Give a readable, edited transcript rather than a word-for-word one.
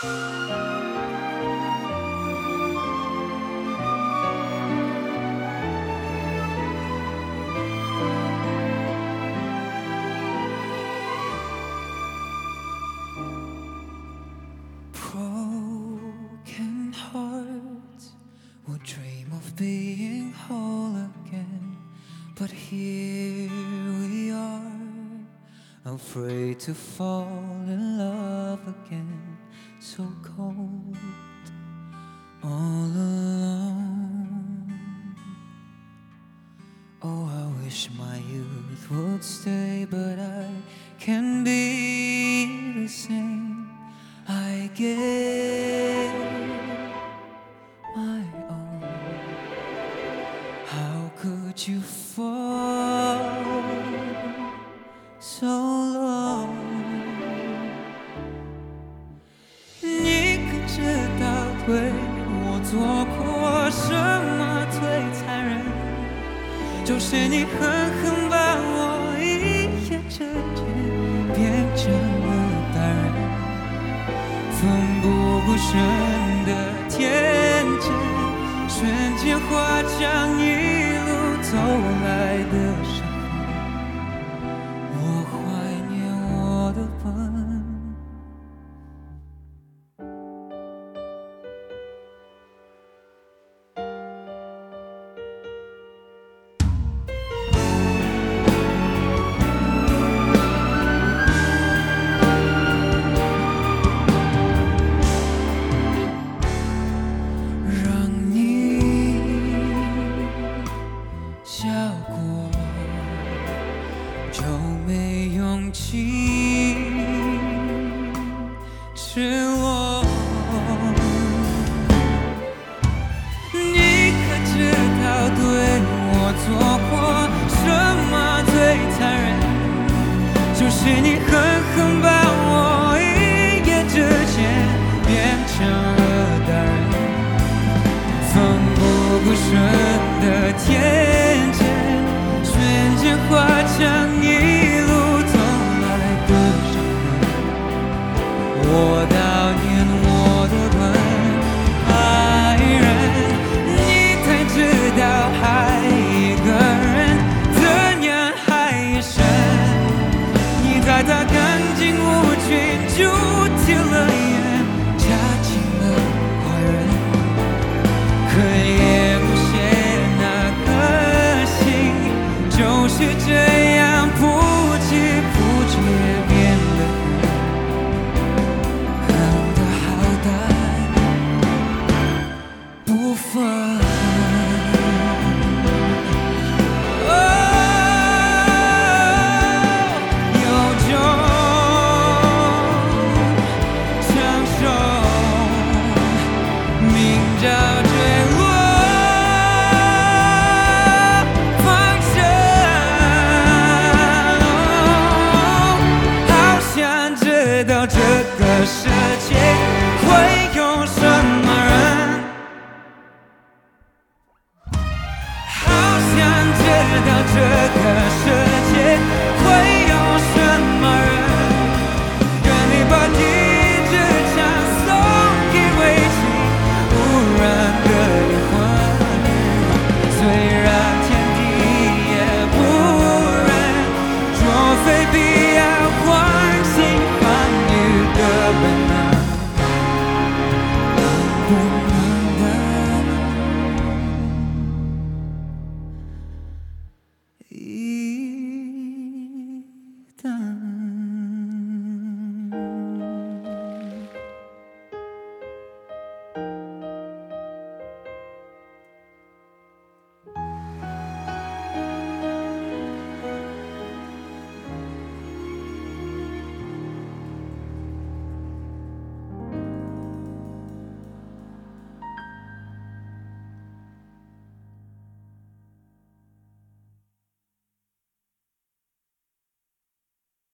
Broken hearts will dream of being whole again, but here we are, afraid to fall in love again, so cold, all alone. Oh, I wish my youth would stay, but I can't be the same. I gave my all. How could you fall so low? 你可知道对我做过什么最残忍？就是你狠狠把我一夜之间变成了大人。奋不顾身的天真，瞬间化成一路走来的伤痕。我怀念我的笨。笑过就没勇气赤裸，你可知道对我做过什么最残忍？就是你狠狠把我一夜之间变成了大人，奋不顾身的天真，瞬间化成一路走来的伤痕。我悼念我的笨爱人，你才知道爱一个人怎样爱一生。你在他干净无菌就贴了眼，加进了坏人，可也不屑那颗心就是这样不知不觉变得狠的好歹不分。到这个世界